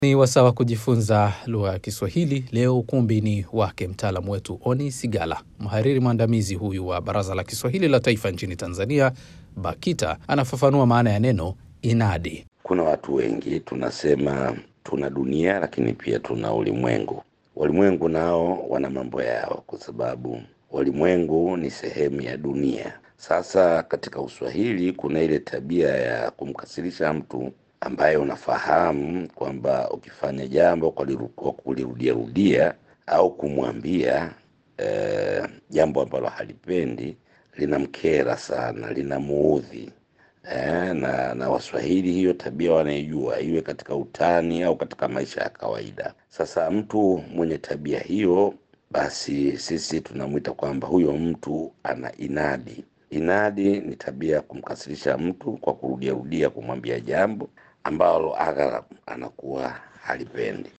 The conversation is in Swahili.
Ni wasaa wa kujifunza lugha ya Kiswahili. Leo ukumbi ni wake mtaalamu wetu Oni Sigala. Mhariri mwandamizi huyu wa Baraza la Kiswahili la Taifa nchini Tanzania, BAKITA, anafafanua maana ya neno inadi. Kuna watu wengi tunasema tuna dunia, lakini pia tuna ulimwengu. Walimwengu nao wana mambo yao, kwa sababu walimwengu ni sehemu ya dunia. Sasa katika Uswahili kuna ile tabia ya kumkasirisha mtu ambaye unafahamu kwamba ukifanya jambo kwa kulirudia au kumwambia jambo ambalo halipendi, linamkera sana, linamuudhi. Na Waswahili hiyo tabia wanaijua, iwe katika utani au katika maisha ya kawaida. Sasa mtu mwenye tabia hiyo, basi sisi tunamuita kwamba huyo mtu ana inadi. Inadi ni tabia ya kumkasirisha mtu kwa kurudia kumwambia jambo ambalo aghalabu anakuwa halipendi.